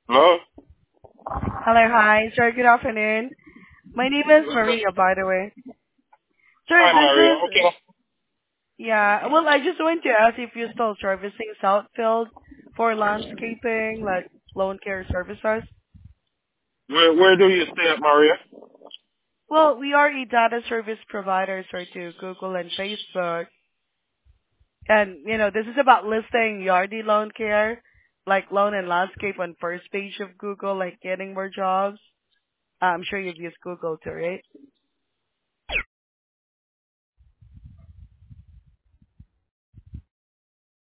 No? Hello, hi, sir. Good afternoon. My name is Maria, by the way. Sir, Hi, this Maria. is, Okay. yeah, well, I just want to ask if you're still servicing Southfield for landscaping, like lawn care services. Where do you stay at, Maria? Well, we are a data service provider, sir, to Google and Facebook. And, this is about listing Yardi Lawn Care, like lawn and landscape on first page of Google, like getting more jobs. I'm sure you've used Google too, right?